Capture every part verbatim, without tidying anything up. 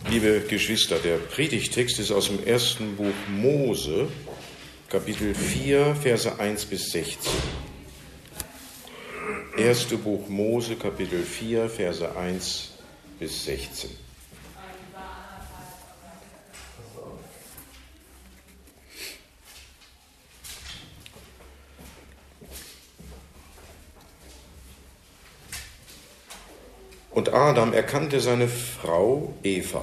Liebe Geschwister, der Predigttext ist aus dem ersten Buch Mose, Kapitel vier, Verse eins bis sechzehn. Erste Buch Mose, Kapitel vier, Verse eins bis sechzehn. Und Adam erkannte seine Frau Eva,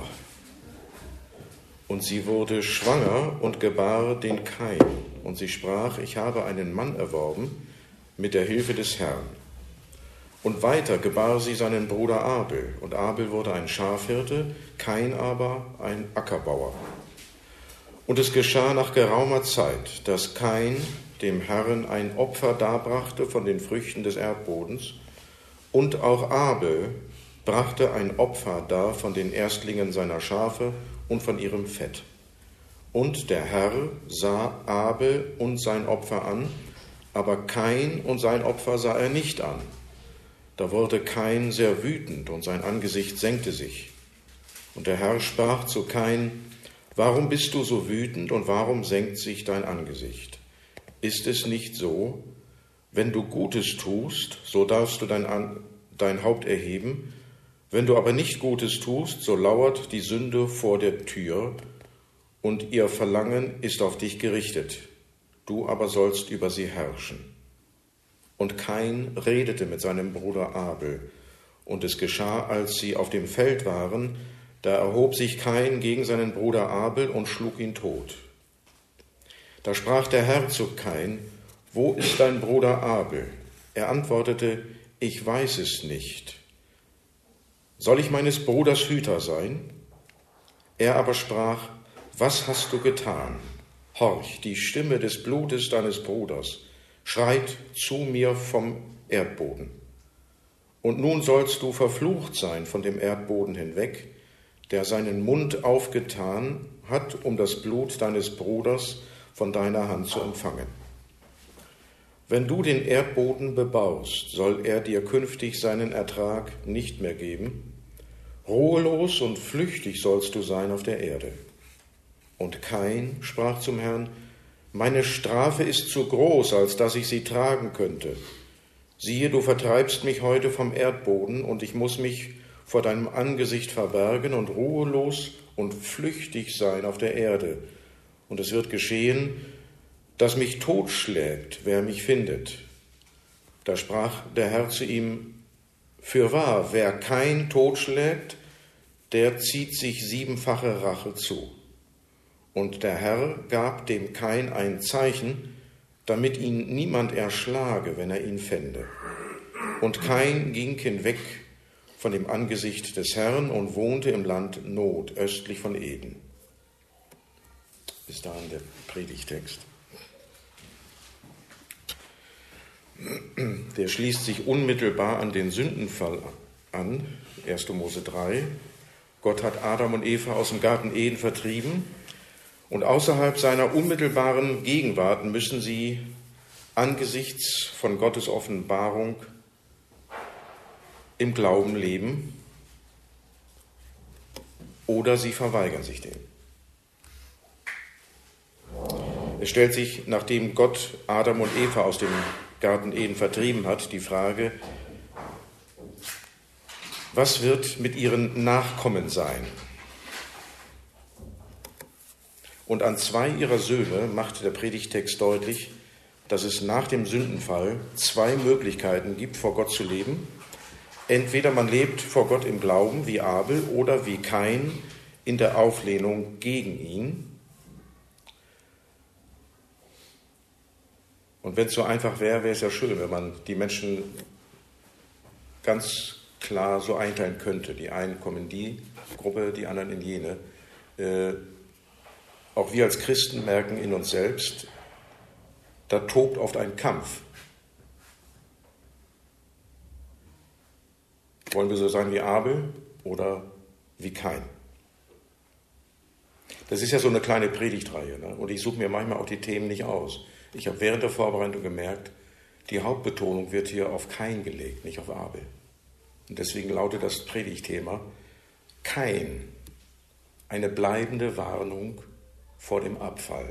und sie wurde schwanger und gebar den Kain. Und sie sprach: Ich habe einen Mann erworben mit der Hilfe des Herrn. Und weiter gebar sie seinen Bruder Abel. Und Abel wurde ein Schafhirte, Kain aber ein Ackerbauer. Und es geschah nach geraumer Zeit, dass Kain dem Herrn ein Opfer darbrachte von den Früchten des Erdbodens, und auch Abel brachte ein Opfer dar von den Erstlingen seiner Schafe und von ihrem Fett. Und der Herr sah Abel und sein Opfer an, aber Kain und sein Opfer sah er nicht an. Da wurde Kain sehr wütend und sein Angesicht senkte sich. Und der Herr sprach zu Kain: Warum bist du so wütend und warum senkt sich dein Angesicht? Ist es nicht so, wenn du Gutes tust, so darfst du dein, An- dein Haupt erheben? Wenn du aber nicht Gutes tust, so lauert die Sünde vor der Tür, und ihr Verlangen ist auf dich gerichtet. Du aber sollst über sie herrschen. Und Kain redete mit seinem Bruder Abel. Und es geschah, als sie auf dem Feld waren, da erhob sich Kain gegen seinen Bruder Abel und schlug ihn tot. Da sprach der Herr zu Kain: Wo ist dein Bruder Abel? Er antwortete: Ich weiß es nicht. Soll ich meines Bruders Hüter sein? Er aber sprach: Was hast du getan? Horch, die Stimme des Blutes deines Bruders schreit zu mir vom Erdboden. Und nun sollst du verflucht sein von dem Erdboden hinweg, der seinen Mund aufgetan hat, um das Blut deines Bruders von deiner Hand zu empfangen. Wenn du den Erdboden bebaust, soll er dir künftig seinen Ertrag nicht mehr geben. Ruhelos und flüchtig sollst du sein auf der Erde. Und Kain sprach zum Herrn: Meine Strafe ist zu groß, als dass ich sie tragen könnte. Siehe, du vertreibst mich heute vom Erdboden, und ich muss mich vor deinem Angesicht verbergen und ruhelos und flüchtig sein auf der Erde. Und es wird geschehen, dass mich totschlägt, wer mich findet. Da sprach der Herr zu ihm: Fürwahr, wer Kain totschlägt, der zieht sich siebenfache Rache zu. Und der Herr gab dem Kain ein Zeichen, damit ihn niemand erschlage, wenn er ihn fände. Und Kain ging hinweg von dem Angesicht des Herrn und wohnte im Land Nod, östlich von Eden. Bis dahin der Predigtext. Der schließt sich unmittelbar an den Sündenfall an, erster Mose drei. Gott hat Adam und Eva aus dem Garten Eden vertrieben, und außerhalb seiner unmittelbaren Gegenwart müssen sie angesichts von Gottes Offenbarung im Glauben leben, oder sie verweigern sich dem. Es stellt sich, nachdem Gott Adam und Eva aus dem Garten Eden vertrieben hat, die Frage: Was wird mit ihren Nachkommen sein? Und an zwei ihrer Söhne macht der Predigtext deutlich, dass es nach dem Sündenfall zwei Möglichkeiten gibt, vor Gott zu leben. Entweder man lebt vor Gott im Glauben wie Abel oder wie Kain in der Auflehnung gegen ihn. Und wenn es so einfach wäre, wäre es ja schön, wenn man die Menschen ganz klar so einteilen könnte. Die einen kommen in die Gruppe, die anderen in jene. Äh, auch wir als Christen merken in uns selbst, da tobt oft ein Kampf. Wollen wir so sein wie Abel oder wie Kain? Das ist ja so eine kleine Predigtreihe, ne? Und ich suche mir manchmal auch die Themen nicht aus. Ich habe während der Vorbereitung gemerkt, die Hauptbetonung wird hier auf Kain gelegt, nicht auf Abel. Und deswegen lautet das Predigtthema: Kain, eine bleibende Warnung vor dem Abfall.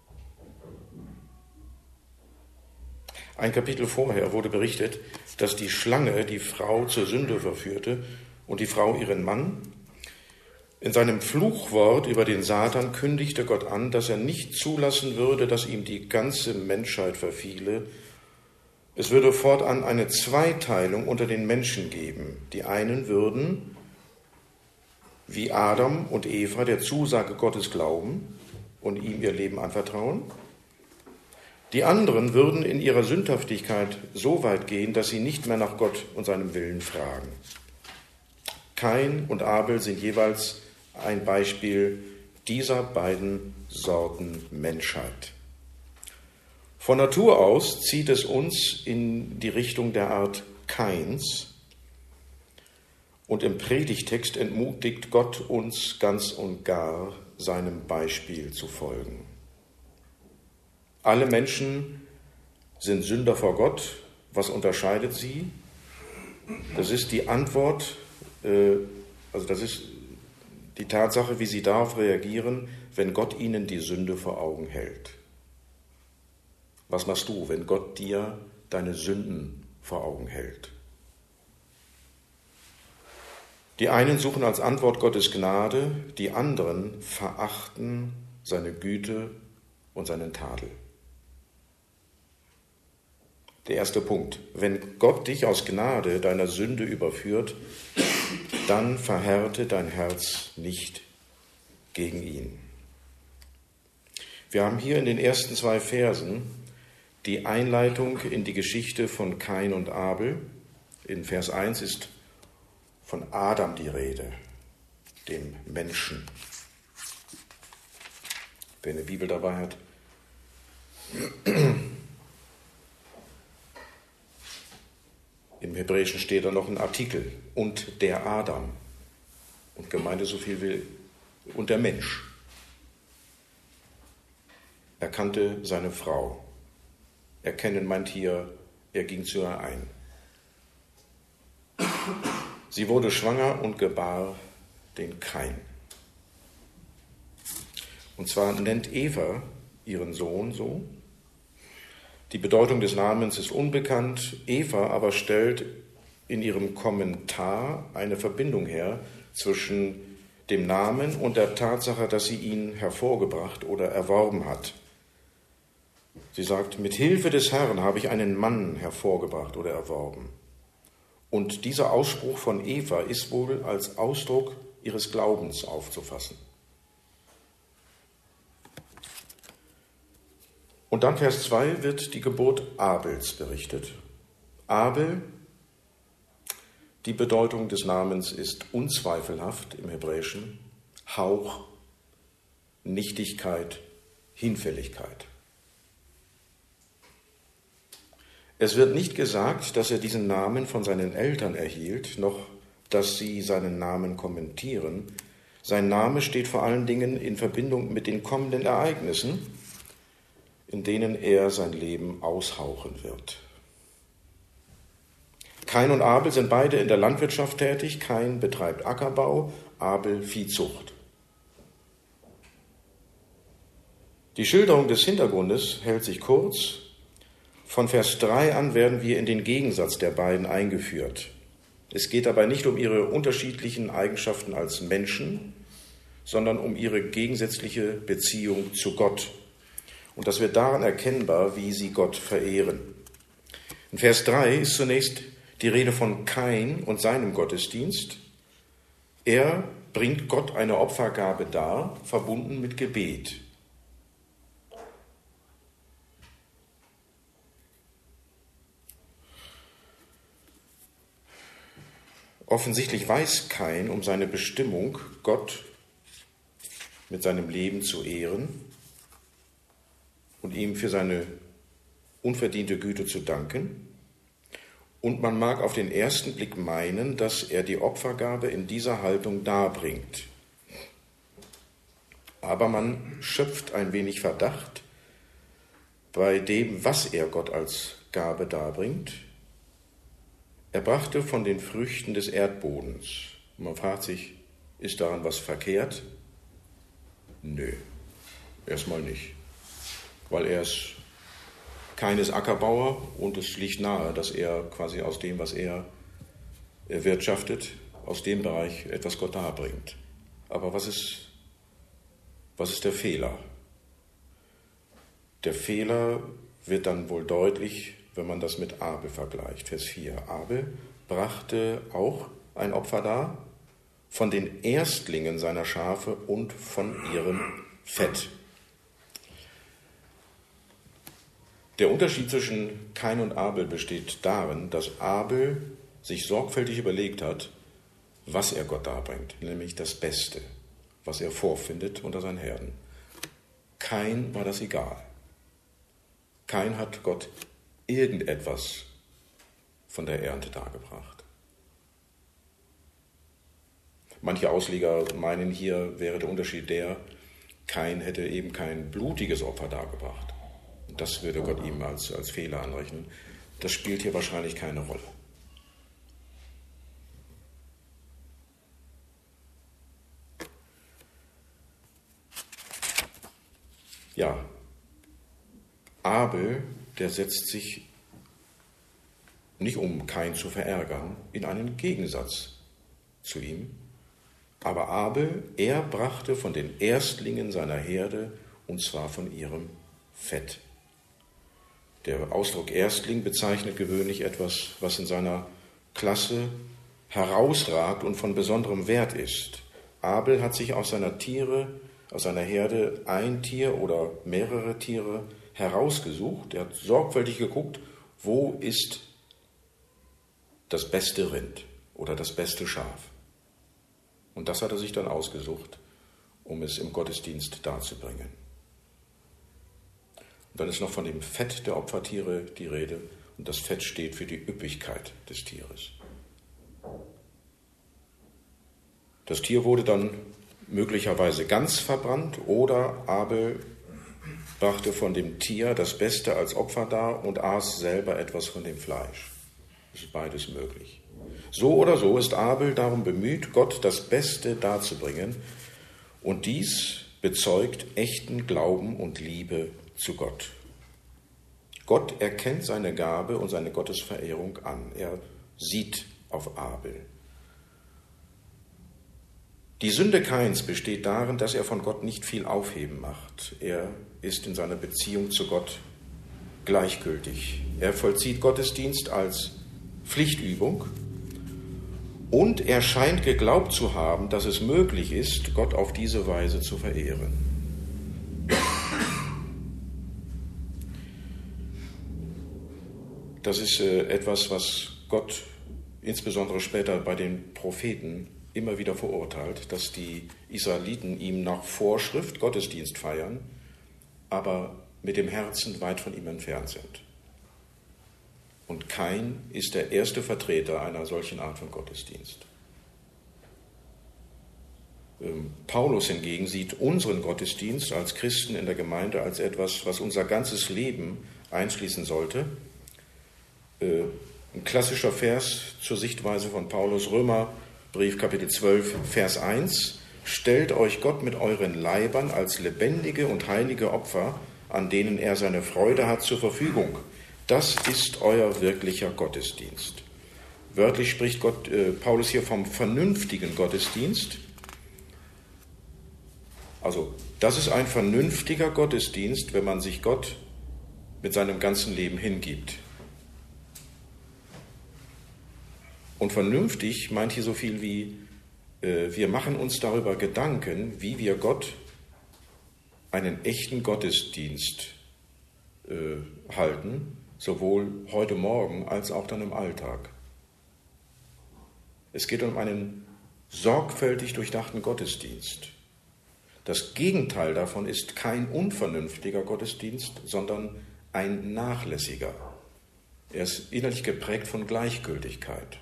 Ein Kapitel vorher wurde berichtet, dass die Schlange die Frau zur Sünde verführte und die Frau ihren Mann. In seinem Fluchwort über den Satan kündigte Gott an, dass er nicht zulassen würde, dass ihm die ganze Menschheit verfiele. Es würde fortan eine Zweiteilung unter den Menschen geben. Die einen würden, wie Adam und Eva, der Zusage Gottes glauben und ihm ihr Leben anvertrauen. Die anderen würden in ihrer Sündhaftigkeit so weit gehen, dass sie nicht mehr nach Gott und seinem Willen fragen. Kain und Abel sind jeweils ein Beispiel dieser beiden Sorten Menschheit. Von Natur aus zieht es uns in die Richtung der Art Kains, und im Predigtext entmutigt Gott uns ganz und gar, seinem Beispiel zu folgen. Alle Menschen sind Sünder vor Gott. Was unterscheidet sie? Das ist die Antwort, äh, also das ist die Tatsache, wie sie darauf reagieren, wenn Gott ihnen die Sünde vor Augen hält. Was machst du, wenn Gott dir deine Sünden vor Augen hält? Die einen suchen als Antwort Gottes Gnade, die anderen verachten seine Güte und seinen Tadel. Der erste Punkt: Wenn Gott dich aus Gnade deiner Sünde überführt, dann verhärte dein Herz nicht gegen ihn. Wir haben hier in den ersten zwei Versen die Einleitung in die Geschichte von Kain und Abel. In Vers eins ist von Adam die Rede, dem Menschen. Wer eine Bibel dabei hat. Im Hebräischen steht da noch ein Artikel, und der Adam. Und Gemeinde so viel will, und der Mensch. Er kannte seine Frau. Erkennen meint hier, er ging zu ihr ein. Sie wurde schwanger und gebar den Kain. Und zwar nennt Eva ihren Sohn so. Die Bedeutung des Namens ist unbekannt. Eva aber stellt in ihrem Kommentar eine Verbindung her zwischen dem Namen und der Tatsache, dass sie ihn hervorgebracht oder erworben hat. Sie sagt, mit Hilfe des Herrn habe ich einen Mann hervorgebracht oder erworben. Und dieser Ausspruch von Eva ist wohl als Ausdruck ihres Glaubens aufzufassen. Und dann Vers zwei wird die Geburt Abels berichtet. Abel, die Bedeutung des Namens ist unzweifelhaft im Hebräischen: Hauch, Nichtigkeit, Hinfälligkeit. Es wird nicht gesagt, dass er diesen Namen von seinen Eltern erhielt, noch dass sie seinen Namen kommentieren. Sein Name steht vor allen Dingen in Verbindung mit den kommenden Ereignissen, in denen er sein Leben aushauchen wird. Kain und Abel sind beide in der Landwirtschaft tätig. Kain betreibt Ackerbau, Abel Viehzucht. Die Schilderung des Hintergrundes hält sich kurz. Von Vers drei an werden wir in den Gegensatz der beiden eingeführt. Es geht dabei nicht um ihre unterschiedlichen Eigenschaften als Menschen, sondern um ihre gegensätzliche Beziehung zu Gott. Und das wird daran erkennbar, wie sie Gott verehren. In Vers drei ist zunächst die Rede von Kain und seinem Gottesdienst. Er bringt Gott eine Opfergabe dar, verbunden mit Gebet. Offensichtlich weiß Kain um seine Bestimmung, Gott mit seinem Leben zu ehren und ihm für seine unverdiente Güte zu danken. Und man mag auf den ersten Blick meinen, dass er die Opfergabe in dieser Haltung darbringt. Aber man schöpft ein wenig Verdacht bei dem, was er Gott als Gabe darbringt. Er brachte von den Früchten des Erdbodens. Und man fragt sich, ist daran was verkehrt? Nö, erstmal nicht. Weil er ist keines Ackerbauer und es liegt nahe, dass er quasi aus dem, was er erwirtschaftet, aus dem Bereich etwas Gott darbringt. Aber was ist, was ist der Fehler? Der Fehler wird dann wohl deutlich, wenn man das mit Abel vergleicht. Vers vier. Abel brachte auch ein Opfer dar von den Erstlingen seiner Schafe und von ihrem Fett. Der Unterschied zwischen Kain und Abel besteht darin, dass Abel sich sorgfältig überlegt hat, was er Gott darbringt, nämlich das Beste, was er vorfindet unter seinen Herden. Kain war das egal. Kain hat Gott irgendetwas von der Ernte dargebracht. Manche Ausleger meinen, hier wäre der Unterschied der, Kain hätte eben kein blutiges Opfer dargebracht. Das würde Gott ihm als, als Fehler anrechnen. Das spielt hier wahrscheinlich keine Rolle. Ja, Abel, der setzt sich, nicht um Kain zu verärgern, in einen Gegensatz zu ihm. Aber Abel, er brachte von den Erstlingen seiner Herde, und zwar von ihrem Fett. Der Ausdruck Erstling bezeichnet gewöhnlich etwas, was in seiner Klasse herausragt und von besonderem Wert ist. Abel hat sich aus seiner Tiere, aus seiner Herde ein Tier oder mehrere Tiere herausgesucht. Er hat sorgfältig geguckt, wo ist das beste Rind oder das beste Schaf. Und das hat er sich dann ausgesucht, um es im Gottesdienst darzubringen. Und dann ist noch von dem Fett der Opfertiere die Rede. Und das Fett steht für die Üppigkeit des Tieres. Das Tier wurde dann möglicherweise ganz verbrannt oder Abel brachte von dem Tier das Beste als Opfer dar und aß selber etwas von dem Fleisch. Es ist beides möglich. So oder so ist Abel darum bemüht, Gott das Beste darzubringen. Und dies bezeugt echten Glauben und Liebe zu Gott. Gott erkennt seine Gabe und seine Gottesverehrung an. Er sieht auf Abel. Die Sünde Kains besteht darin, dass er von Gott nicht viel Aufheben macht. Er ist in seiner Beziehung zu Gott gleichgültig. Er vollzieht Gottesdienst als Pflichtübung und er scheint geglaubt zu haben, dass es möglich ist, Gott auf diese Weise zu verehren. Das ist äh, etwas, was Gott insbesondere später bei den Propheten immer wieder verurteilt, dass die Israeliten ihm nach Vorschrift Gottesdienst feiern, aber mit dem Herzen weit von ihm entfernt sind. Und Kain ist der erste Vertreter einer solchen Art von Gottesdienst. Ähm, Paulus hingegen sieht unseren Gottesdienst als Christen in der Gemeinde als etwas, was unser ganzes Leben einschließen sollte. Äh, ein klassischer Vers zur Sichtweise von Paulus, Römerbrief Kapitel zwölf, Vers eins. Stellt euch Gott mit euren Leibern als lebendige und heilige Opfer, an denen er seine Freude hat, zur Verfügung. Das ist euer wirklicher Gottesdienst. Wörtlich spricht Gott, äh, Paulus hier vom vernünftigen Gottesdienst. Also, das ist ein vernünftiger Gottesdienst, wenn man sich Gott mit seinem ganzen Leben hingibt. Und vernünftig meint hier so viel wie, äh, wir machen uns darüber Gedanken, wie wir Gott einen echten Gottesdienst äh, halten, sowohl heute Morgen als auch dann im Alltag. Es geht um einen sorgfältig durchdachten Gottesdienst. Das Gegenteil davon ist kein unvernünftiger Gottesdienst, sondern ein nachlässiger. Er ist innerlich geprägt von Gleichgültigkeit.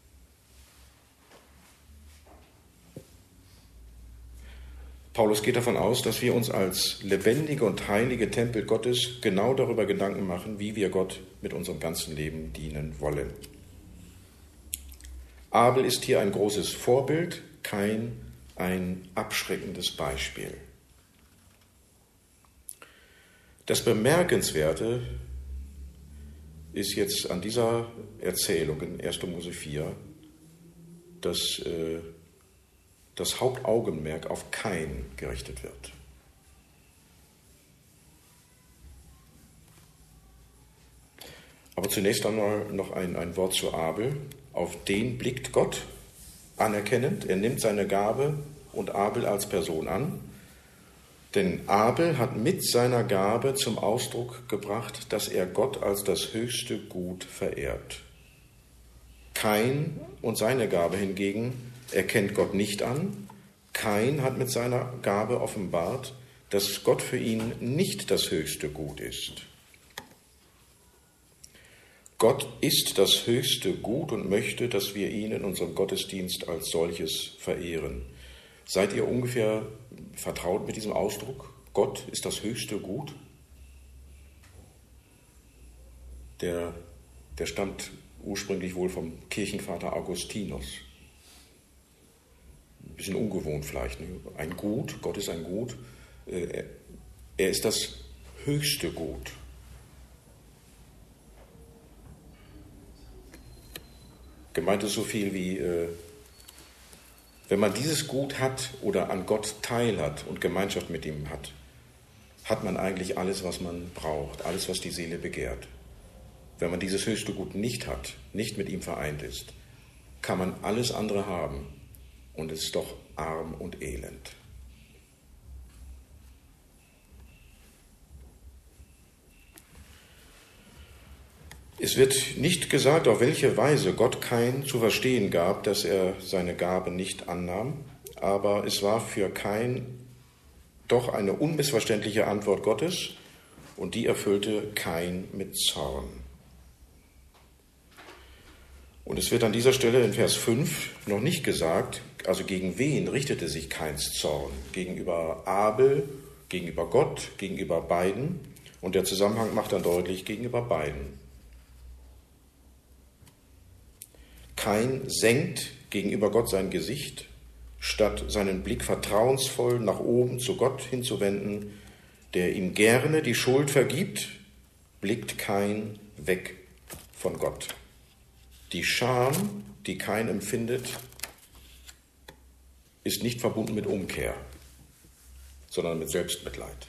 Paulus geht davon aus, dass wir uns als lebendige und heilige Tempel Gottes genau darüber Gedanken machen, wie wir Gott mit unserem ganzen Leben dienen wollen. Abel ist hier ein großes Vorbild, Kain ein abschreckendes Beispiel. Das Bemerkenswerte ist jetzt an dieser Erzählung in erster Mose vier, dass äh, das Hauptaugenmerk auf Kain gerichtet wird. Aber zunächst einmal noch ein, ein Wort zu Abel. Auf den blickt Gott anerkennend. Er nimmt seine Gabe und Abel als Person an. Denn Abel hat mit seiner Gabe zum Ausdruck gebracht, dass er Gott als das höchste Gut verehrt. Kain und seine Gabe hingegen erkennt Gott nicht an. Kain hat mit seiner Gabe offenbart, dass Gott für ihn nicht das höchste Gut ist. Gott ist das höchste Gut und möchte, dass wir ihn in unserem Gottesdienst als solches verehren. Seid ihr ungefähr vertraut mit diesem Ausdruck? Gott ist das höchste Gut? Der, der stammt ursprünglich wohl vom Kirchenvater Augustinus. Ein bisschen ungewohnt vielleicht. Ne? Ein Gut, Gott ist ein Gut. Er, er ist das höchste Gut. Gemeint ist so viel wie, äh, wenn man dieses Gut hat oder an Gott teil hat und Gemeinschaft mit ihm hat, hat man eigentlich alles, was man braucht, alles, was die Seele begehrt. Wenn man dieses höchste Gut nicht hat, nicht mit ihm vereint ist, kann man alles andere haben und ist doch arm und elend. Es wird nicht gesagt, auf welche Weise Gott Kain zu verstehen gab, dass er seine Gabe nicht annahm, aber es war für Kain doch eine unmissverständliche Antwort Gottes und die erfüllte Kain mit Zorn. Und es wird an dieser Stelle in Vers fünf noch nicht gesagt, also gegen wen richtete sich Kains Zorn? Gegenüber Abel, gegenüber Gott, gegenüber beiden. Und der Zusammenhang macht dann deutlich, gegenüber beiden. Kain senkt gegenüber Gott sein Gesicht, statt seinen Blick vertrauensvoll nach oben zu Gott hinzuwenden, der ihm gerne die Schuld vergibt, blickt Kain weg von Gott. Die Scham, die Kain empfindet, ist nicht verbunden mit Umkehr, sondern mit Selbstmitleid.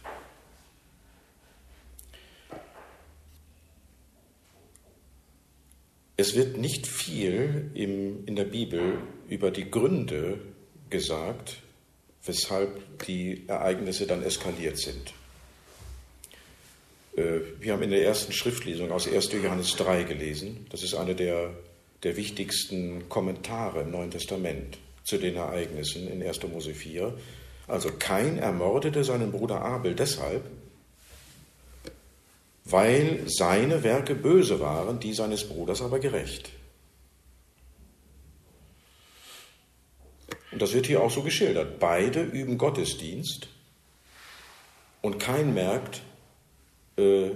Es wird nicht viel im, in der Bibel über die Gründe gesagt, weshalb die Ereignisse dann eskaliert sind. Wir haben in der ersten Schriftlesung aus erster Johannes drei gelesen. Das ist eine der, der wichtigsten Kommentare im Neuen Testament zu den Ereignissen in erster Mose vier. Also Kain ermordete seinen Bruder Abel deshalb, weil seine Werke böse waren, die seines Bruders aber gerecht. Und das wird hier auch so geschildert. Beide üben Gottesdienst und Kain merkt, äh,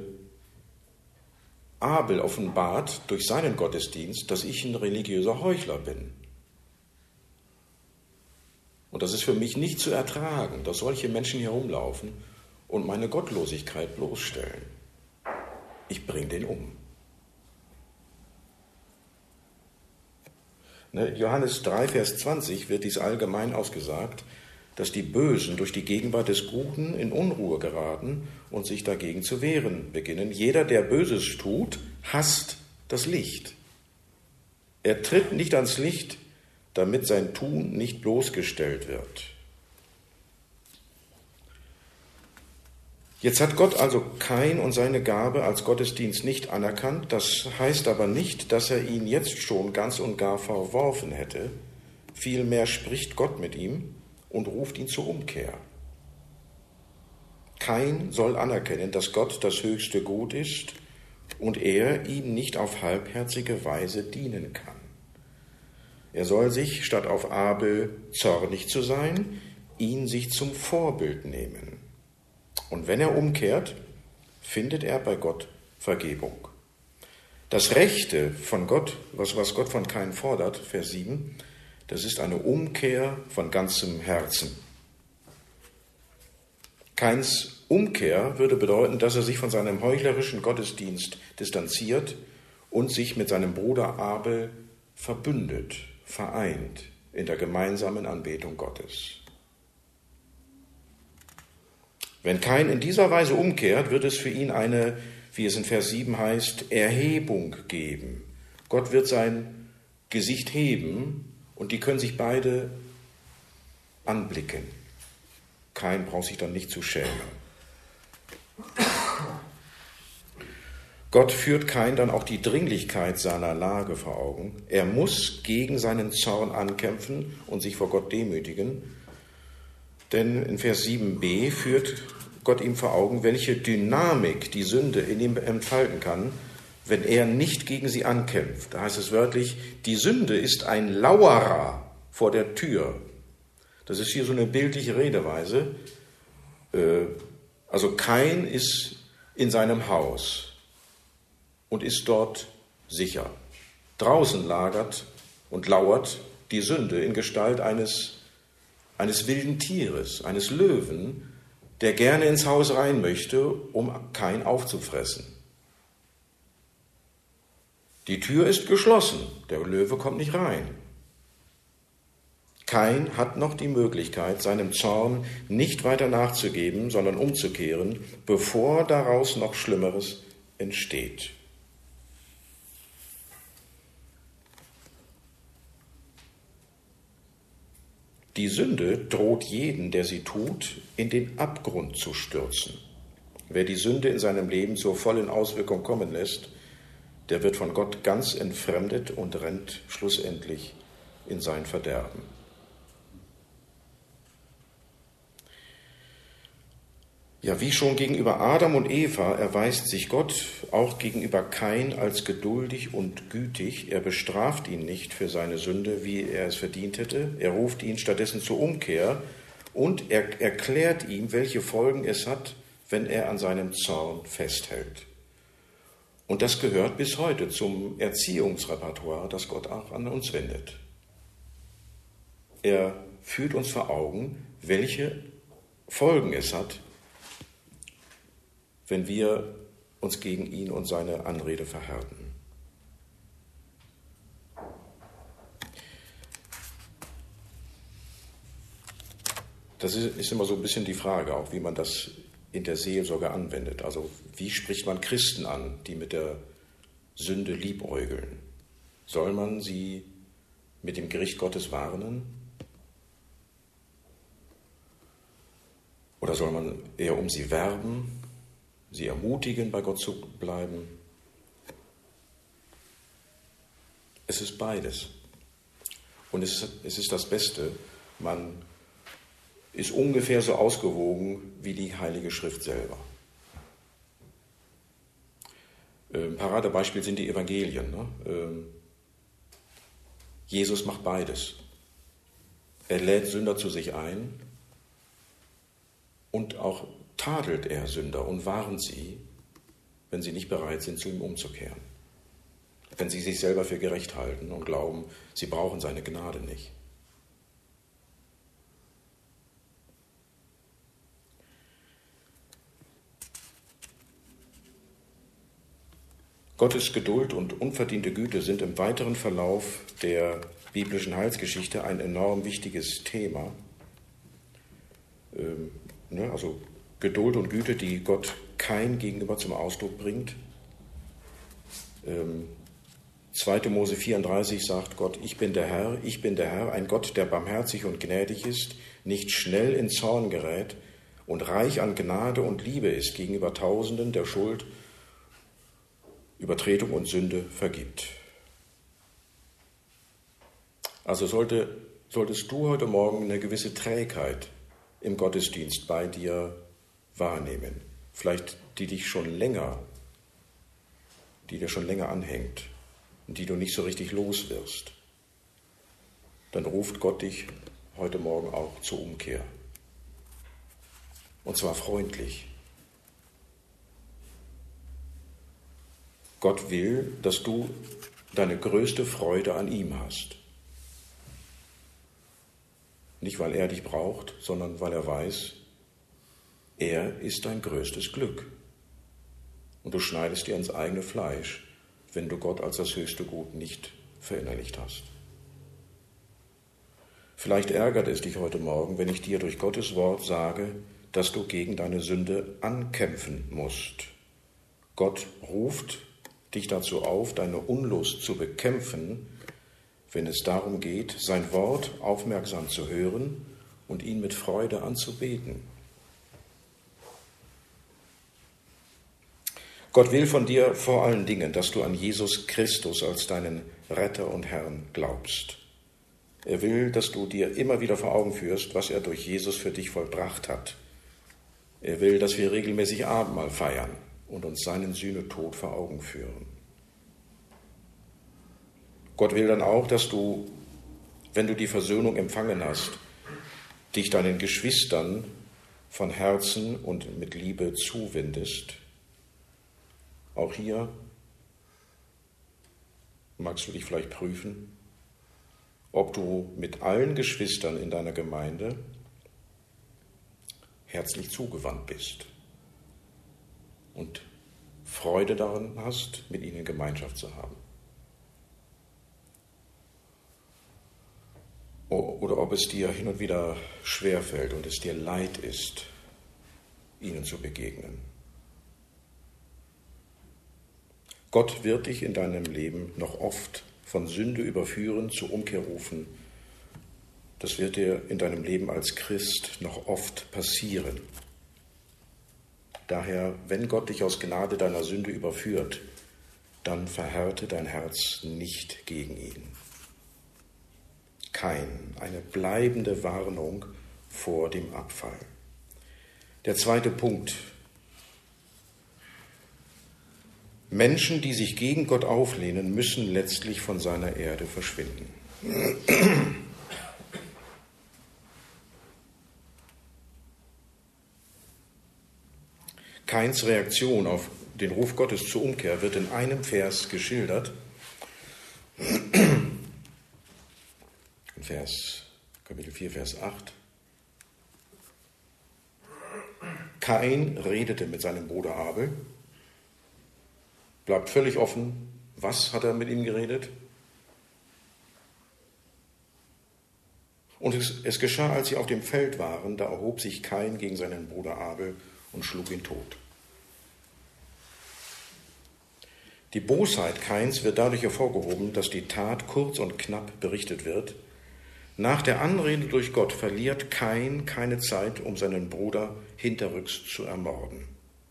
Abel offenbart durch seinen Gottesdienst, dass ich ein religiöser Heuchler bin. Und das ist für mich nicht zu ertragen, dass solche Menschen hier rumlaufen und meine Gottlosigkeit bloßstellen. Ich bringe den um. Ne, Johannes drei, Vers zwanzig wird dies allgemein ausgesagt, dass die Bösen durch die Gegenwart des Guten in Unruhe geraten und sich dagegen zu wehren beginnen. Jeder, der Böses tut, hasst das Licht. Er tritt nicht ans Licht, damit sein Tun nicht bloßgestellt wird. Jetzt hat Gott also Kain und seine Gabe als Gottesdienst nicht anerkannt. Das heißt aber nicht, dass er ihn jetzt schon ganz und gar verworfen hätte. Vielmehr spricht Gott mit ihm und ruft ihn zur Umkehr. Kain soll anerkennen, dass Gott das höchste Gut ist und er ihm nicht auf halbherzige Weise dienen kann. Er soll sich, statt auf Abel zornig zu sein, ihn sich zum Vorbild nehmen. Und wenn er umkehrt, findet er bei Gott Vergebung. Das Rechte von Gott, was, was Gott von Kain fordert, Vers sieben, das ist eine Umkehr von ganzem Herzen. Kains Umkehr würde bedeuten, dass er sich von seinem heuchlerischen Gottesdienst distanziert und sich mit seinem Bruder Abel verbündet, vereint in der gemeinsamen Anbetung Gottes. Wenn Kain in dieser Weise umkehrt, wird es für ihn eine, wie es in Vers sieben heißt, Erhebung geben. Gott wird sein Gesicht heben und die können sich beide anblicken. Kain braucht sich dann nicht zu schämen. Gott führt Kain dann auch die Dringlichkeit seiner Lage vor Augen. Er muss gegen seinen Zorn ankämpfen und sich vor Gott demütigen. Denn in Vers sieben b führt Gott ihm vor Augen, welche Dynamik die Sünde in ihm entfalten kann, wenn er nicht gegen sie ankämpft. Da heißt es wörtlich, die Sünde ist ein Lauerer vor der Tür. Das ist hier so eine bildliche Redeweise. Also Kain ist in seinem Haus und ist dort sicher. Draußen lagert und lauert die Sünde in Gestalt eines, eines wilden Tieres, eines Löwen, der gerne ins Haus rein möchte, um Kain aufzufressen. Die Tür ist geschlossen, der Löwe kommt nicht rein. Kain hat noch die Möglichkeit, seinem Zorn nicht weiter nachzugeben, sondern umzukehren, bevor daraus noch Schlimmeres entsteht. Die Sünde droht jeden, der sie tut, in den Abgrund zu stürzen. Wer die Sünde in seinem Leben zur vollen Auswirkung kommen lässt, der wird von Gott ganz entfremdet und rennt schlussendlich in sein Verderben. Ja, wie schon gegenüber Adam und Eva erweist sich Gott auch gegenüber Kain als geduldig und gütig. Er bestraft ihn nicht für seine Sünde, wie er es verdient hätte. Er ruft ihn stattdessen zur Umkehr und er erklärt ihm, welche Folgen es hat, wenn er an seinem Zorn festhält. Und das gehört bis heute zum Erziehungsrepertoire, das Gott auch an uns wendet. Er führt uns vor Augen, welche Folgen es hat, wenn wir uns gegen ihn und seine Anrede verhärten. Das ist immer so ein bisschen die Frage, auch wie man das in der Seelsorge anwendet. Also wie spricht man Christen an, die mit der Sünde liebäugeln? Soll man sie mit dem Gericht Gottes warnen? Oder soll man eher um sie werben, sie ermutigen, bei Gott zu bleiben? Es ist beides. Und es ist, es ist das Beste. Man ist ungefähr so ausgewogen wie die Heilige Schrift selber. Ein Paradebeispiel sind die Evangelien. Ne? Jesus macht beides. Er lädt Sünder zu sich ein und auch tadelt er Sünder und warnt sie, wenn sie nicht bereit sind, zu ihm umzukehren. Wenn sie sich selber für gerecht halten und glauben, sie brauchen seine Gnade nicht. Gottes Geduld und unverdiente Güte sind im weiteren Verlauf der biblischen Heilsgeschichte ein enorm wichtiges Thema. Ähm, ne, also Geduld und Güte, die Gott Kain gegenüber zum Ausdruck bringt. Ähm, zweiter Mose vierunddreißig sagt Gott, ich bin der Herr, ich bin der Herr, ein Gott, der barmherzig und gnädig ist, nicht schnell in Zorn gerät und reich an Gnade und Liebe ist gegenüber Tausenden, der Schuld, Übertretung und Sünde vergibt. Also sollte, solltest du heute Morgen eine gewisse Trägheit im Gottesdienst bei dir wahrnehmen, vielleicht die dich schon länger, die dir schon länger anhängt und die du nicht so richtig los wirst, dann ruft Gott dich heute Morgen auch zur Umkehr. Und zwar freundlich. Gott will, dass du deine größte Freude an ihm hast. Nicht, weil er dich braucht, sondern weil er weiß, Er ist dein größtes Glück. Und du schneidest dir ins eigene Fleisch, wenn du Gott als das höchste Gut nicht verinnerlicht hast. Vielleicht ärgert es dich heute Morgen, wenn ich dir durch Gottes Wort sage, dass du gegen deine Sünde ankämpfen musst. Gott ruft dich dazu auf, deine Unlust zu bekämpfen, wenn es darum geht, sein Wort aufmerksam zu hören und ihn mit Freude anzubeten. Gott will von dir vor allen Dingen, dass du an Jesus Christus als deinen Retter und Herrn glaubst. Er will, dass du dir immer wieder vor Augen führst, was er durch Jesus für dich vollbracht hat. Er will, dass wir regelmäßig Abendmahl feiern und uns seinen Sühnetod vor Augen führen. Gott will dann auch, dass du, wenn du die Versöhnung empfangen hast, dich deinen Geschwistern von Herzen und mit Liebe zuwendest. Auch hier magst du dich vielleicht prüfen, ob du mit allen Geschwistern in deiner Gemeinde herzlich zugewandt bist und Freude daran hast, mit ihnen Gemeinschaft zu haben. Oder ob es dir hin und wieder schwerfällt und es dir leid ist, ihnen zu begegnen. Gott wird dich in deinem Leben noch oft von Sünde überführen, zur Umkehr rufen. Das wird dir in deinem Leben als Christ noch oft passieren. Daher, wenn Gott dich aus Gnade deiner Sünde überführt, dann verhärte dein Herz nicht gegen ihn. Kain, eine bleibende Warnung vor dem Abfall. Der zweite Punkt. Menschen, die sich gegen Gott auflehnen, müssen letztlich von seiner Erde verschwinden. Kains Reaktion auf den Ruf Gottes zur Umkehr wird in einem Vers geschildert. In Vers, Kapitel vier, Vers acht. Kain redete mit seinem Bruder Abel. Bleibt völlig offen, was hat er mit ihm geredet? Und es, es geschah, als sie auf dem Feld waren, da erhob sich Kain gegen seinen Bruder Abel und schlug ihn tot. Die Bosheit Kains wird dadurch hervorgehoben, dass die Tat kurz und knapp berichtet wird. Nach der Anrede durch Gott verliert Kain keine Zeit, um seinen Bruder hinterrücks zu ermorden.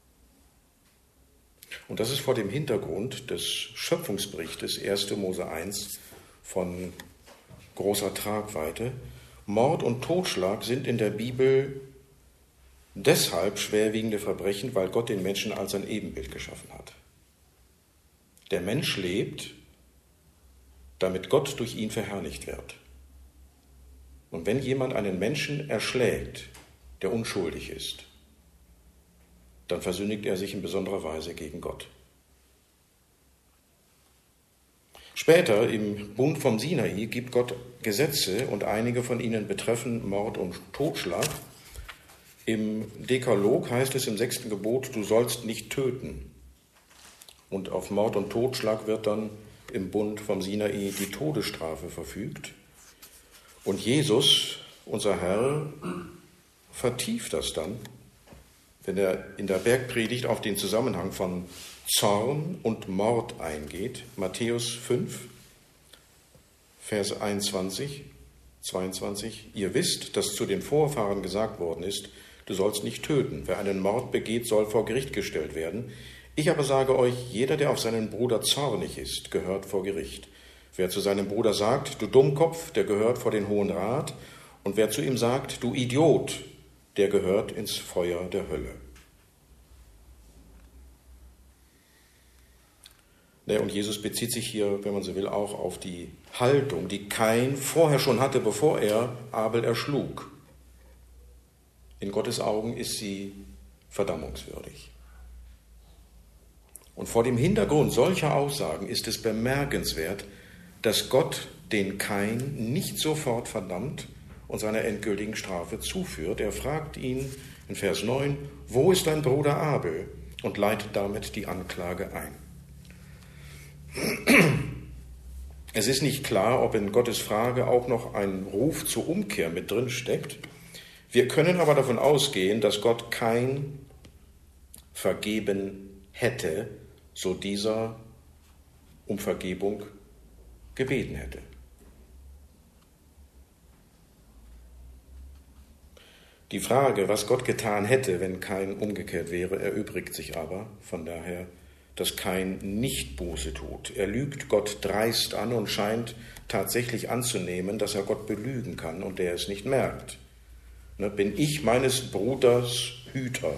Und das ist vor dem Hintergrund des Schöpfungsberichtes erster Mose eins von großer Tragweite. Mord und Totschlag sind in der Bibel deshalb schwerwiegende Verbrechen, weil Gott den Menschen als sein Ebenbild geschaffen hat. Der Mensch lebt, damit Gott durch ihn verherrlicht wird. Und wenn jemand einen Menschen erschlägt, der unschuldig ist, dann versündigt er sich in besonderer Weise gegen Gott. Später im Bund vom Sinai gibt Gott Gesetze und einige von ihnen betreffen Mord und Totschlag. Im Dekalog heißt es im sechsten Gebot, du sollst nicht töten. Und auf Mord und Totschlag wird dann im Bund vom Sinai die Todesstrafe verfügt. Und Jesus, unser Herr, vertieft das dann, wenn er in der Bergpredigt auf den Zusammenhang von Zorn und Mord eingeht. Matthäus fünf, Vers einundzwanzig, zweiundzwanzig. Ihr wisst, dass zu den Vorfahren gesagt worden ist, du sollst nicht töten. Wer einen Mord begeht, soll vor Gericht gestellt werden. Ich aber sage euch, jeder, der auf seinen Bruder zornig ist, gehört vor Gericht. Wer zu seinem Bruder sagt, du Dummkopf, der gehört vor den Hohen Rat. Und wer zu ihm sagt, du Idiot, der gehört ins Feuer der Hölle. Ja, und Jesus bezieht sich hier, wenn man so will, auch auf die Haltung, die Kain vorher schon hatte, bevor er Abel erschlug. In Gottes Augen ist sie verdammungswürdig. Und vor dem Hintergrund solcher Aussagen ist es bemerkenswert, dass Gott den Kain nicht sofort verdammt und seiner endgültigen Strafe zuführt. Er fragt ihn in Vers neun, wo ist dein Bruder Abel? Und leitet damit die Anklage ein. Es ist nicht klar, ob in Gottes Frage auch noch ein Ruf zur Umkehr mit drin steckt. Wir können aber davon ausgehen, dass Gott Kain vergeben hätte, so dieser um Vergebung gebeten hätte. Die Frage, was Gott getan hätte, wenn Kain umgekehrt wäre, erübrigt sich aber von daher, dass Kain nicht Buße tut. Er lügt Gott dreist an und scheint tatsächlich anzunehmen, dass er Gott belügen kann und der es nicht merkt. Ne, bin ich meines Bruders Hüter?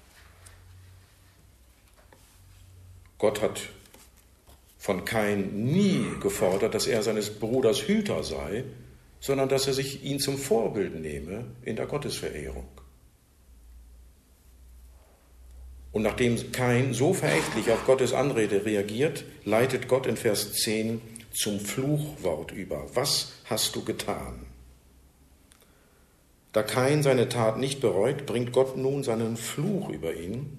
Gott hat von Kain nie gefordert, dass er seines Bruders Hüter sei, sondern dass er sich ihn zum Vorbild nehme in der Gottesverehrung. Und nachdem Kain so verächtlich auf Gottes Anrede reagiert, leitet Gott in Vers zehn zum Fluchwort über. Was hast du getan? Da Kain seine Tat nicht bereut, bringt Gott nun seinen Fluch über ihn.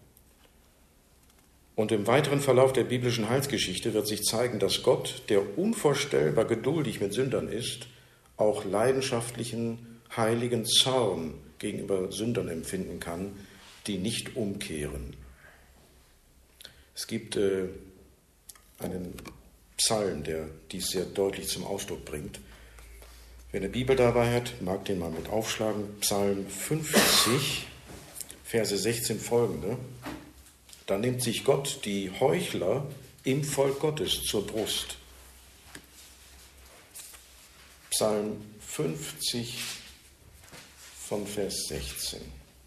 Und im weiteren Verlauf der biblischen Heilsgeschichte wird sich zeigen, dass Gott, der unvorstellbar geduldig mit Sündern ist, auch leidenschaftlichen, heiligen Zorn gegenüber Sündern empfinden kann, die nicht umkehren. Es gibt äh, einen Psalm, der dies sehr deutlich zum Ausdruck bringt. Wer eine Bibel dabei hat, mag den mal mit aufschlagen. Psalm fünfzig, Verse sechzehn folgende. Da nimmt sich Gott die Heuchler im Volk Gottes zur Brust. Psalm fünfzig von Vers sechzehn.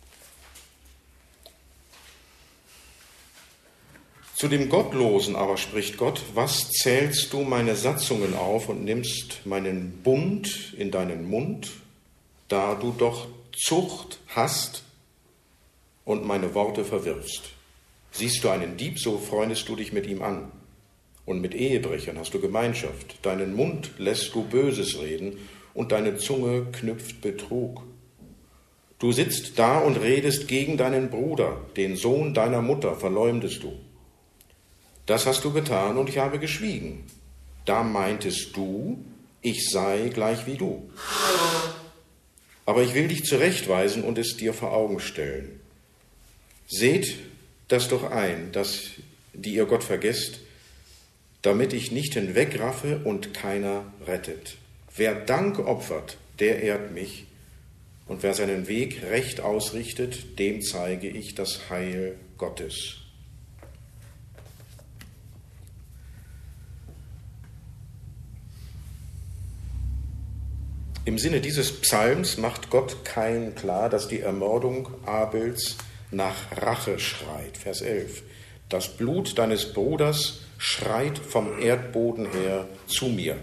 Zu dem Gottlosen aber spricht Gott, was zählst du meine Satzungen auf und nimmst meinen Bund in deinen Mund, da du doch Zucht hast und meine Worte verwirfst. Siehst du einen Dieb, so freundest du dich mit ihm an. Und mit Ehebrechern hast du Gemeinschaft. Deinen Mund lässt du Böses reden und deine Zunge knüpft Betrug. Du sitzt da und redest gegen deinen Bruder, den Sohn deiner Mutter verleumdest du. Das hast du getan und ich habe geschwiegen. Da meintest du, ich sei gleich wie du. Aber ich will dich zurechtweisen und es dir vor Augen stellen. Seht das doch ein, dass, die ihr Gott vergesst, damit ich nicht hinwegraffe und keiner rettet. Wer Dank opfert, der ehrt mich, und wer seinen Weg recht ausrichtet, dem zeige ich das Heil Gottes. Im Sinne dieses Psalms macht Gott Kain klar, dass die Ermordung Abels nach Rache schreit. Vers elf. Das Blut deines Bruders schreit vom Erdboden her zu mir.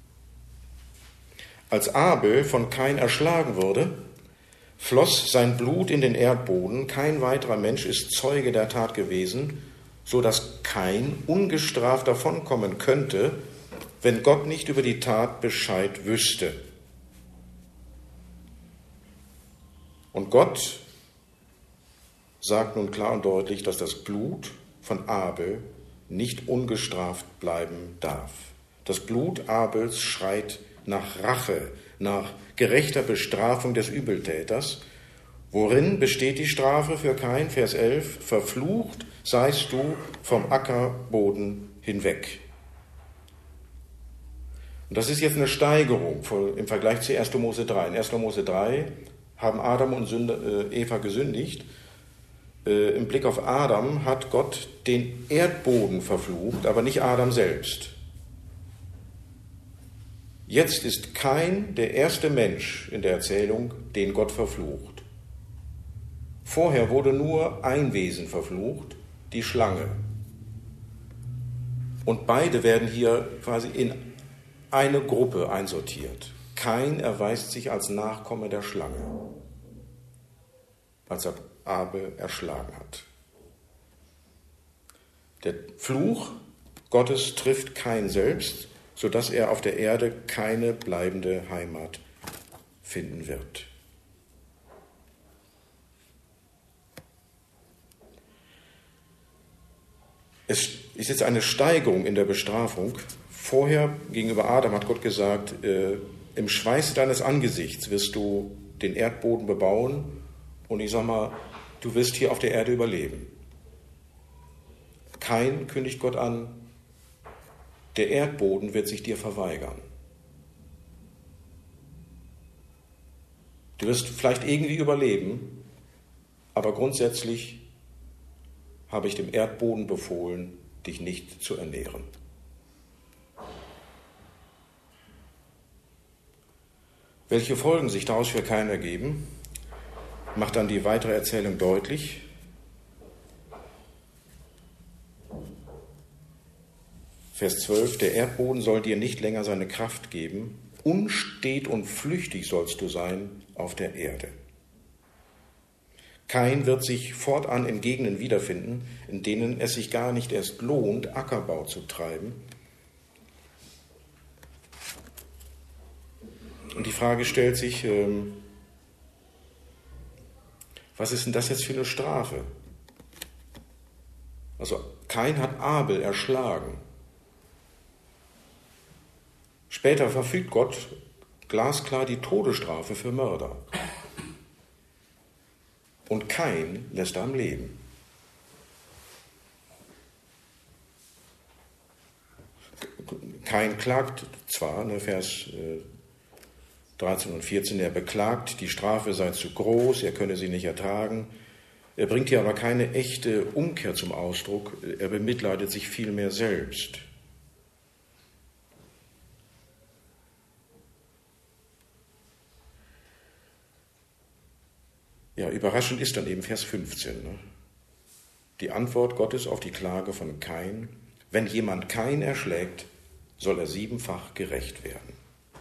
Als Abel von Kain erschlagen wurde, floss sein Blut in den Erdboden. Kein weiterer Mensch ist Zeuge der Tat gewesen, so dass Kain ungestraft davonkommen könnte, wenn Gott nicht über die Tat Bescheid wüsste. Und Gott sagt nun klar und deutlich, dass das Blut von Abel nicht ungestraft bleiben darf. Das Blut Abels schreit nach Rache, nach gerechter Bestrafung des Übeltäters. Worin besteht die Strafe für Kain? Vers elf. Verflucht seist du vom Ackerboden hinweg. Und das ist jetzt eine Steigerung im Vergleich zu erster Mose drei. In erster Mose drei haben Adam und Eva gesündigt. Im Blick auf Adam hat Gott den Erdboden verflucht, aber nicht Adam selbst. Jetzt ist Kain der erste Mensch in der Erzählung, den Gott verflucht. Vorher wurde nur ein Wesen verflucht, die Schlange. Und beide werden hier quasi in eine Gruppe einsortiert. Kain erweist sich als Nachkomme der Schlange, als er Abel erschlagen hat. Der Fluch Gottes trifft Kain selbst, sodass er auf der Erde keine bleibende Heimat finden wird. Es ist jetzt eine Steigerung in der Bestrafung. Vorher gegenüber Adam hat Gott gesagt, äh, im Schweiß deines Angesichts wirst du den Erdboden bebauen und ich sag mal, du wirst hier auf der Erde überleben. Kain kündigt Gott an, der Erdboden wird sich dir verweigern. Du wirst vielleicht irgendwie überleben, aber grundsätzlich habe ich dem Erdboden befohlen, dich nicht zu ernähren. Welche Folgen sich daraus für Kain ergeben, macht dann die weitere Erzählung deutlich. Vers zwölf, der Erdboden soll dir nicht länger seine Kraft geben, unstet und flüchtig sollst du sein auf der Erde. Kain wird sich fortan in Gegenden wiederfinden, in denen es sich gar nicht erst lohnt, Ackerbau zu treiben. Und die Frage stellt sich, ähm, was ist denn das jetzt für eine Strafe? Also Kain hat Abel erschlagen. Später verfügt Gott glasklar die Todesstrafe für Mörder. Und Kain lässt er am Leben. Kain klagt zwar, ne, Vers äh, dreizehn und vierzehn, er beklagt, die Strafe sei zu groß, er könne sie nicht ertragen. Er bringt hier aber keine echte Umkehr zum Ausdruck, er bemitleidet sich vielmehr selbst. Ja, überraschend ist dann eben Vers fünfzehn. Ne? Die Antwort Gottes auf die Klage von Kain: Wenn jemand Kain erschlägt, soll er siebenfach gerecht werden.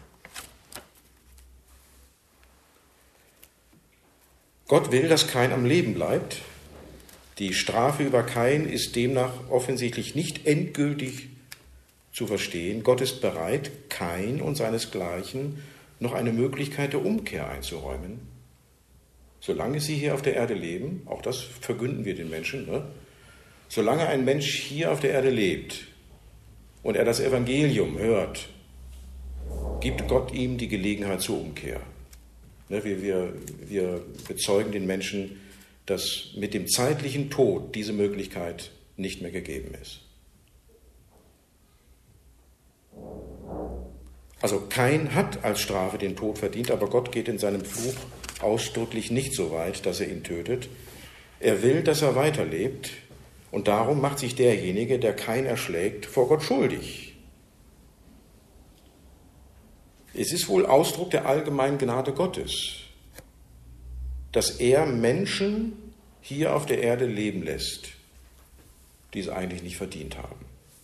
Gott will, dass Kain am Leben bleibt. Die Strafe über Kain ist demnach offensichtlich nicht endgültig zu verstehen. Gott ist bereit, Kain und seinesgleichen noch eine Möglichkeit der Umkehr einzuräumen. Solange sie hier auf der Erde leben, auch das verkünden wir den Menschen, ne? Solange ein Mensch hier auf der Erde lebt und er das Evangelium hört, gibt Gott ihm die Gelegenheit zur Umkehr. Ne, wir, wir, wir bezeugen den Menschen, dass mit dem zeitlichen Tod diese Möglichkeit nicht mehr gegeben ist. Also Kain hat als Strafe den Tod verdient, aber Gott geht in seinem Fluch ausdrücklich nicht so weit, dass er ihn tötet. Er will, dass er weiterlebt, und darum macht sich derjenige, der Kain erschlägt, vor Gott schuldig. Es ist wohl Ausdruck der allgemeinen Gnade Gottes, dass er Menschen hier auf der Erde leben lässt, die es eigentlich nicht verdient haben.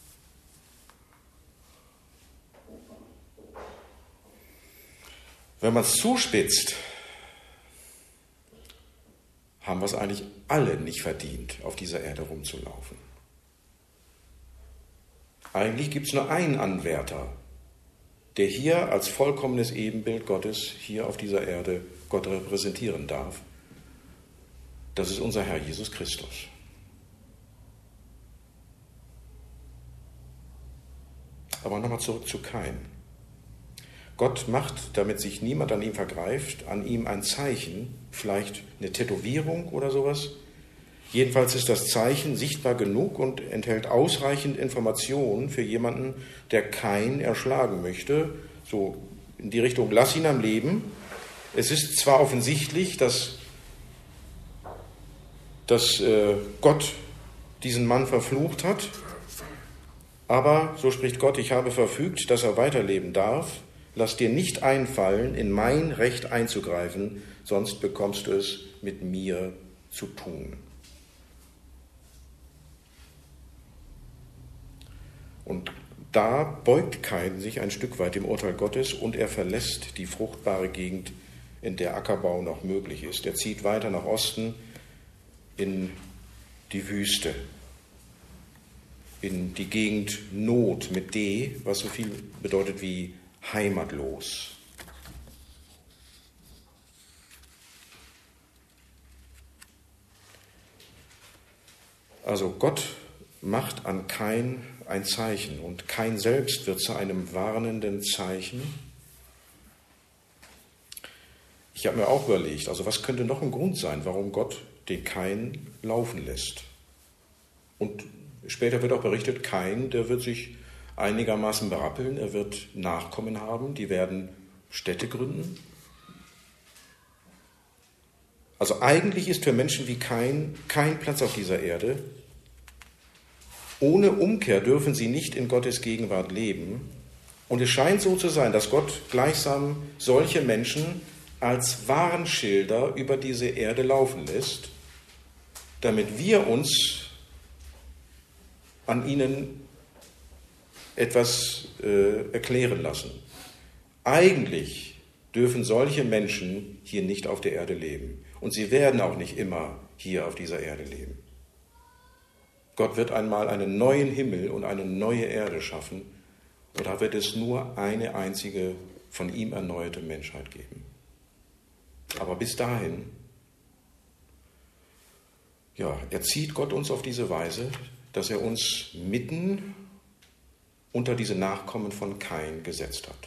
Wenn man es zuspitzt, haben wir es eigentlich alle nicht verdient, auf dieser Erde rumzulaufen. Eigentlich gibt es nur einen Anwärter, der hier als vollkommenes Ebenbild Gottes hier auf dieser Erde Gott repräsentieren darf. Das ist unser Herr Jesus Christus. Aber nochmal zurück zu Kain. Gott macht, damit sich niemand an ihm vergreift, an ihm ein Zeichen, vielleicht eine Tätowierung oder sowas. Jedenfalls ist das Zeichen sichtbar genug und enthält ausreichend Informationen für jemanden, der Kain erschlagen möchte. So in die Richtung, lass ihn am Leben. Es ist zwar offensichtlich, dass, dass äh, Gott diesen Mann verflucht hat, aber, so spricht Gott, ich habe verfügt, dass er weiterleben darf. Lass dir nicht einfallen, in mein Recht einzugreifen, sonst bekommst du es mit mir zu tun. Und da beugt Kain sich ein Stück weit dem Urteil Gottes und er verlässt die fruchtbare Gegend, in der Ackerbau noch möglich ist. Er zieht weiter nach Osten in die Wüste, in die Gegend Not mit D, was so viel bedeutet wie heimatlos. Also Gott macht an Kain ein Zeichen und Kain selbst wird zu einem warnenden Zeichen. Ich habe mir auch überlegt, also was könnte noch ein Grund sein, warum Gott den Kain laufen lässt? Und später wird auch berichtet, Kain, der wird sich einigermaßen berappeln, er wird Nachkommen haben, die werden Städte gründen. Also eigentlich ist für Menschen wie Kain kein Platz auf dieser Erde. Ohne Umkehr dürfen sie nicht in Gottes Gegenwart leben. Und es scheint so zu sein, dass Gott gleichsam solche Menschen als Warnschilder über diese Erde laufen lässt, damit wir uns an ihnen etwas äh, erklären lassen. Eigentlich dürfen solche Menschen hier nicht auf der Erde leben. Und sie werden auch nicht immer hier auf dieser Erde leben. Gott wird einmal einen neuen Himmel und eine neue Erde schaffen. Und da wird es nur eine einzige von ihm erneuerte Menschheit geben. Aber bis dahin, ja, erzieht Gott uns auf diese Weise, dass er uns mitten unter diese Nachkommen von Kain gesetzt hat.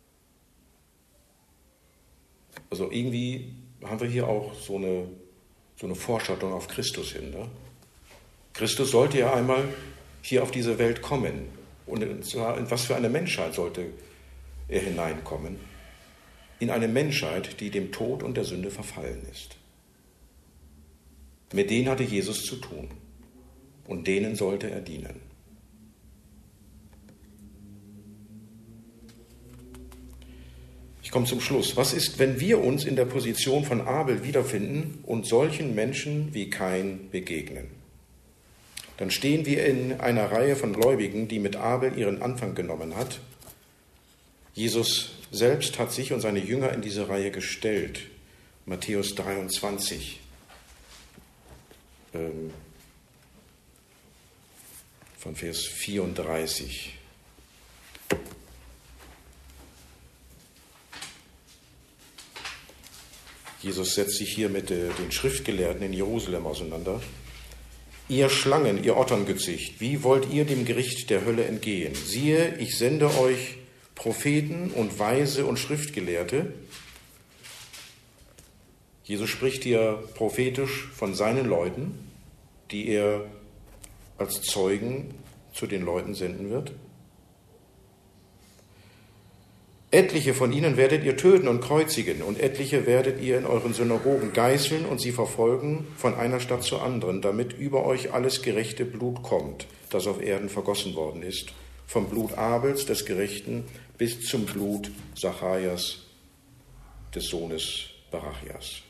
Also irgendwie haben wir hier auch so eine, so eine Vorschattung auf Christus hin. Ne? Christus sollte ja einmal hier auf diese Welt kommen. Und zwar in was für eine Menschheit sollte er hineinkommen? In eine Menschheit, die dem Tod und der Sünde verfallen ist. Mit denen hatte Jesus zu tun. Und denen sollte er dienen. Ich komme zum Schluss. Was ist, wenn wir uns in der Position von Abel wiederfinden und solchen Menschen wie Kain begegnen? Dann stehen wir in einer Reihe von Gläubigen, die mit Abel ihren Anfang genommen hat. Jesus selbst hat sich und seine Jünger in diese Reihe gestellt. Matthäus dreiundzwanzig. Ähm, von Vers vierunddreißig. Jesus setzt sich hier mit den Schriftgelehrten in Jerusalem auseinander. Ihr Schlangen, ihr Otterngezücht, wie wollt ihr dem Gericht der Hölle entgehen? Siehe, ich sende euch Propheten und Weise und Schriftgelehrte. Jesus spricht hier prophetisch von seinen Leuten, die er als Zeugen zu den Leuten senden wird. Etliche von ihnen werdet ihr töten und kreuzigen, und etliche werdet ihr in euren Synagogen geißeln und sie verfolgen von einer Stadt zur anderen, damit über euch alles gerechte Blut kommt, das auf Erden vergossen worden ist, vom Blut Abels, des Gerechten, bis zum Blut Zacharias, des Sohnes Barachias.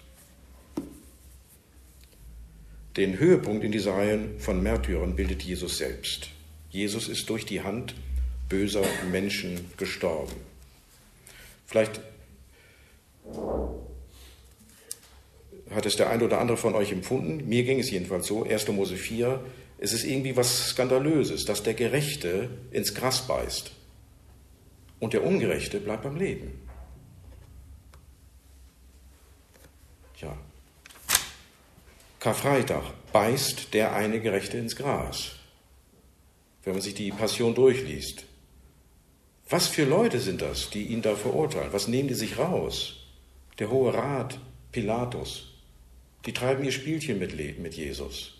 Den Höhepunkt in dieser Reihe von Märtyrern bildet Jesus selbst. Jesus ist durch die Hand böser Menschen gestorben. Vielleicht hat es der ein oder andere von euch empfunden, mir ging es jedenfalls so, erster Mose vier, es ist irgendwie was Skandalöses, dass der Gerechte ins Gras beißt und der Ungerechte bleibt am Leben. Ja. Karfreitag beißt der eine Gerechte ins Gras, wenn man sich die Passion durchliest. Was für Leute sind das, die ihn da verurteilen? Was nehmen die sich raus? Der Hohe Rat, Pilatus, die treiben ihr Spielchen mit, mit Jesus.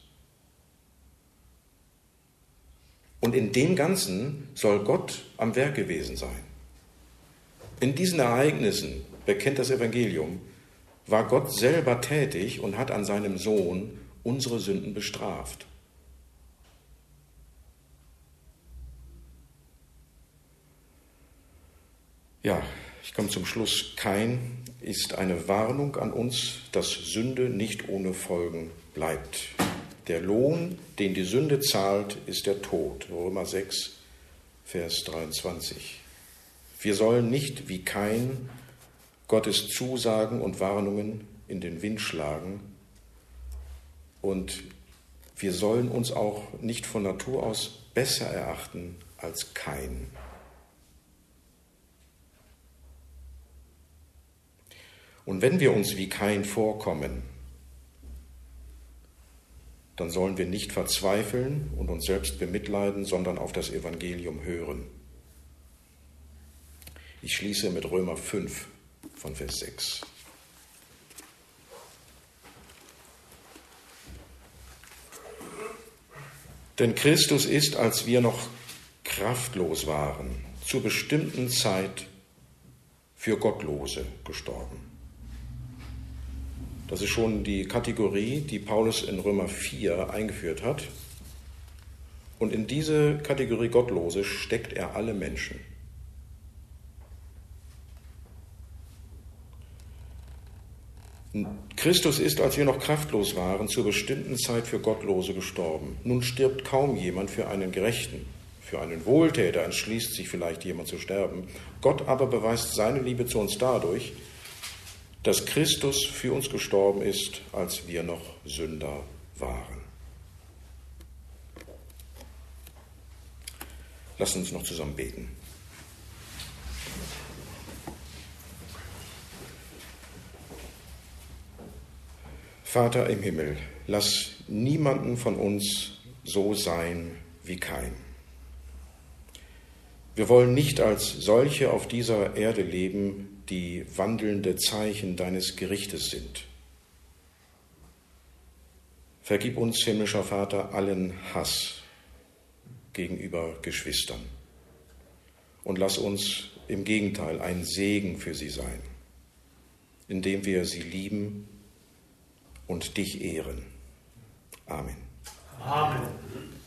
Und in dem Ganzen soll Gott am Werk gewesen sein. In diesen Ereignissen, bekennt das Evangelium, war Gott selber tätig und hat an seinem Sohn unsere Sünden bestraft. Ja, ich komme zum Schluss. Kain ist eine Warnung an uns, dass Sünde nicht ohne Folgen bleibt. Der Lohn, den die Sünde zahlt, ist der Tod. Römer sechs, Vers dreiundzwanzig. Wir sollen nicht wie Kain Gottes Zusagen und Warnungen in den Wind schlagen. Und wir sollen uns auch nicht von Natur aus besser erachten als Kain. Und wenn wir uns wie Kain vorkommen, dann sollen wir nicht verzweifeln und uns selbst bemitleiden, sondern auf das Evangelium hören. Ich schließe mit Römer fünf von Vers sechs. Denn Christus ist, als wir noch kraftlos waren, zur bestimmten Zeit für Gottlose gestorben. Das ist schon die Kategorie, die Paulus in Römer vier eingeführt hat. Und in diese Kategorie Gottlose steckt er alle Menschen. Christus ist, als wir noch kraftlos waren, zur bestimmten Zeit für Gottlose gestorben. Nun stirbt kaum jemand für einen Gerechten. Für einen Wohltäter entschließt sich vielleicht jemand zu sterben. Gott aber beweist seine Liebe zu uns dadurch, dass Christus für uns gestorben ist, als wir noch Sünder waren. Lasst uns noch zusammen beten. Vater im Himmel, lass niemanden von uns so sein wie Kain. Wir wollen nicht als solche auf dieser Erde leben, die wandelnde Zeichen deines Gerichtes sind. Vergib uns, himmlischer Vater, allen Hass gegenüber Geschwistern und lass uns im Gegenteil ein Segen für sie sein, indem wir sie lieben und dich ehren. Amen. Amen.